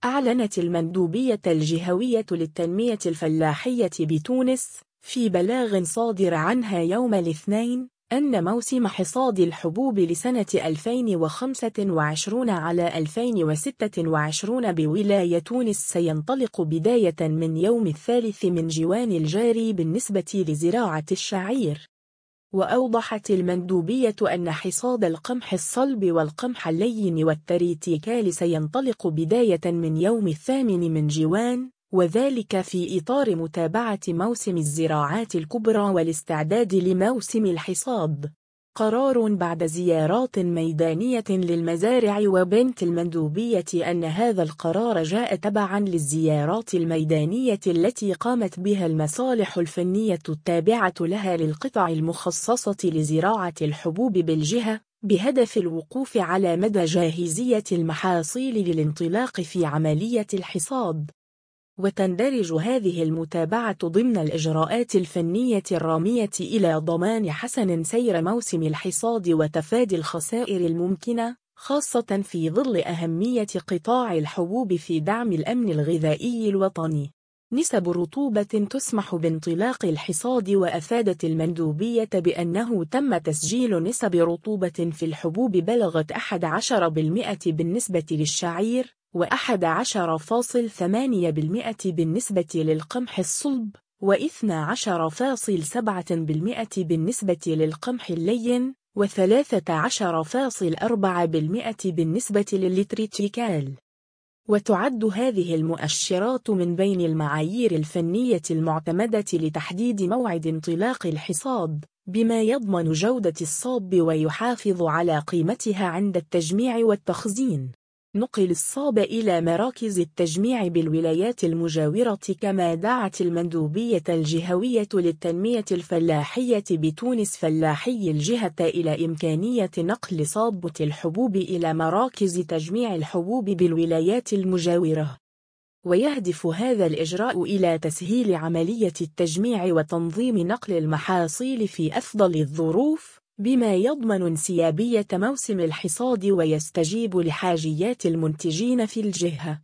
أعلنت المندوبية الجهوية للتنمية الفلاحية بتونس في بلاغ صادر عنها يوم الاثنين أن موسم حصاد الحبوب لسنة 2025 على 2026 بولاية تونس سينطلق بداية من يوم 3 من جوان الجاري بالنسبة لزراعة الشعير. وأوضحت المندوبية أن حصاد القمح الصلب والقمح اللين والتريتيكال سينطلق بداية من يوم 8 من جوان، وذلك في إطار متابعة موسم الزراعات الكبرى والاستعداد لموسم الحصاد. قرار بعد زيارات ميدانية للمزارع. وبينت المندوبية أن هذا القرار جاء تبعاً للزيارات الميدانية التي قامت بها المصالح الفنية التابعة لها للقطع المخصصة لزراعة الحبوب بالجهة، بهدف الوقوف على مدى جاهزية المحاصيل للانطلاق في عملية الحصاد. وتندرج هذه المتابعة ضمن الإجراءات الفنية الرامية إلى ضمان حسن سير موسم الحصاد وتفادي الخسائر الممكنة، خاصة في ظل أهمية قطاع الحبوب في دعم الأمن الغذائي الوطني. نسب رطوبة تسمح بانطلاق الحصاد. وأفادت المندوبية بأنه تم تسجيل نسب رطوبة في الحبوب بلغت 11% بالنسبة للشعير، و11.8% بالنسبة للقمح الصلب، و12.7% بالنسبة للقمح اللين، و13.4% بالنسبة للتريتيكال. وتعد هذه المؤشرات من بين المعايير الفنية المعتمدة لتحديد موعد انطلاق الحصاد، بما يضمن جودة الصاب ويحافظ على قيمتها عند التجميع والتخزين. نقل الصاب إلى مراكز التجميع بالولايات المجاورة. كما دعت المندوبية الجهوية للتنمية الفلاحية بتونس فلاحي الجهة إلى إمكانية نقل صابة الحبوب إلى مراكز تجميع الحبوب بالولايات المجاورة. ويهدف هذا الإجراء إلى تسهيل عملية التجميع وتنظيم نقل المحاصيل في أفضل الظروف، بما يضمن انسيابية موسم الحصاد ويستجيب لحاجيات المنتجين في الجهة.